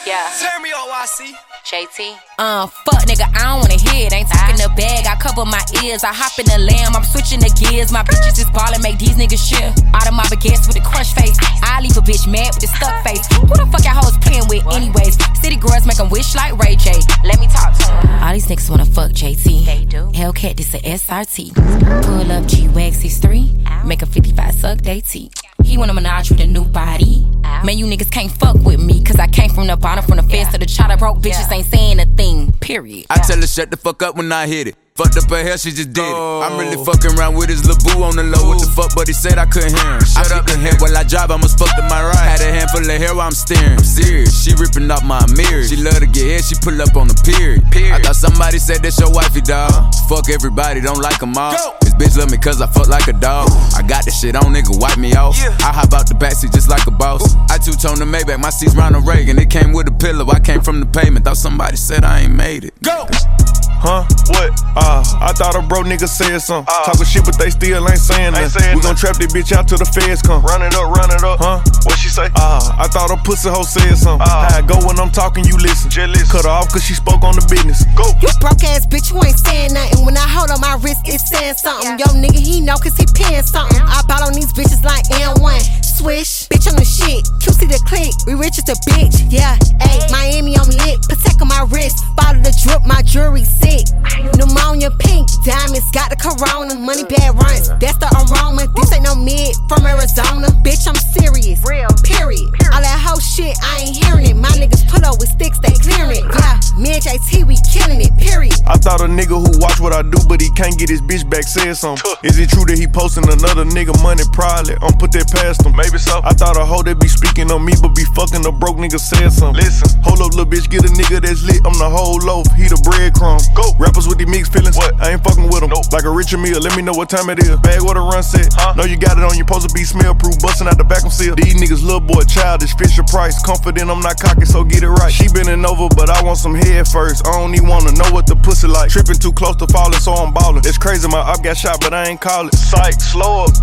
Yeah. Turn me on, YC. JT. Fuck nigga, I don't wanna hear it. Ain't talking the bag, I cover my ears. I hop in the lamb, I'm switching the gears. My bitches is ballin', make these niggas shit. Out of my baguettes with a crush face. I leave a bitch mad with a stuck face. Who the fuck y'all hoes playing with anyways? City girls make them wish like Ray J. Let me talk to him. All these niggas wanna fuck JT. They do. Hellcat, this a SRT. Pull up G-Wag 6'3". Make a 55 suck they teeth. He wanna menage with a new body. Man, you niggas can't fuck with me, cause I came from the bottom, from the fence to the chopper. Broke bitches ain't saying a thing, period. I tell her shut the fuck up when I hit it. Fucked up her hair, she just did it. I'm really fucking around with his lil' boo on the low. What the fuck, but he said I couldn't hear him. Shut up the head while I drive, I must fuck to my right. Had a handful of hair while I'm steering. I'm serious, she ripping off my mirrors. She love to get hit, she pull up on the period. I thought somebody said that's your wifey, dawg. Fuck everybody, don't like them all. This bitch love me cause I fuck like a dog. I got this shit on, nigga, wipe me off. I hop out the backseat just like a boss. I two-tone the Maybach, my seat's Ronald Reagan. It came with a pillow, I came from the pavement. Thought somebody said I ain't made it. Go! Huh? What? I thought a bro nigga said something. Talking shit, but they still ain't saying nothing. We gon' trap this bitch out till the feds come. Run it up. Huh? What she say? I thought a pussy hoe said something. How I go when I'm talking, you listen. Cut her off cause she spoke on the business. Go! You broke ass bitch, you ain't saying nothing. When I hold on my wrist, it's saying something. Yo nigga, he know cause he paying something. I bought on these bitches like N1. Swish, bitch on the shit. QC the click, we rich as a bitch. Yeah, ayy, Miami I'm lit. Protect on my wrist, bottle the drip, my jewelry sick. Pneumonia pink, diamonds, got the corona. Money bad runs, that's the aroma. This ain't no mid from Arizona. Bitch, I'm serious, real, period. All that whole shit, I ain't hearing it. My niggas pull up with sticks, they clearing it. Yeah, me and JT, we killing it, period. I thought a nigga who watch what I do, but he can't get his bitch back said something. Is it true that he posting another nigga money? Probably, put that past him. Maybe so. I thought a hoe that be speaking on me, but be fucking a broke nigga said something. Listen, hold up, little bitch, get a nigga that's lit. I'm the whole loaf, he the breadcrumb. Go. Rappers with these mixed feelings, what? I ain't fucking with them. Nope. Like a Richard Mille, let me know what time it is. Bag what a run set. Know you got it on, you supposed to be smell proof, busting out the vacuum seal. These niggas little boy childish, Fisher Price. Confident I'm not cocky, so get it right. She bending over, but I want some head first. I don't even wanna know what the pussy like. Tripping too close to falling, so I'm ballin'. It's crazy, my op got shot, but I ain't call it. Psych, slow up.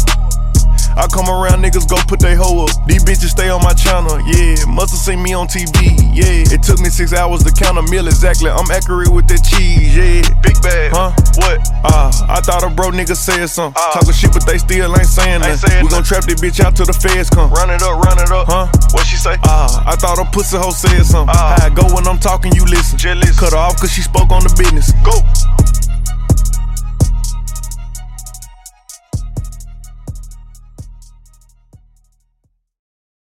I come around, niggas go put they hoe up. These bitches stay on my channel, yeah. Must've seen me on TV, yeah. It took me 6 hours to count a meal exactly. I'm accurate with that cheese, yeah. Big bag, huh? What? I thought a bro nigga said something. Talking shit, but they still ain't saying nothing. We gon' trap this bitch out till the feds come. Run it up, huh? What she say? I thought a pussy hoe said something. How I go when I'm talking, you listen. Cut her off cause she spoke on the business. Go!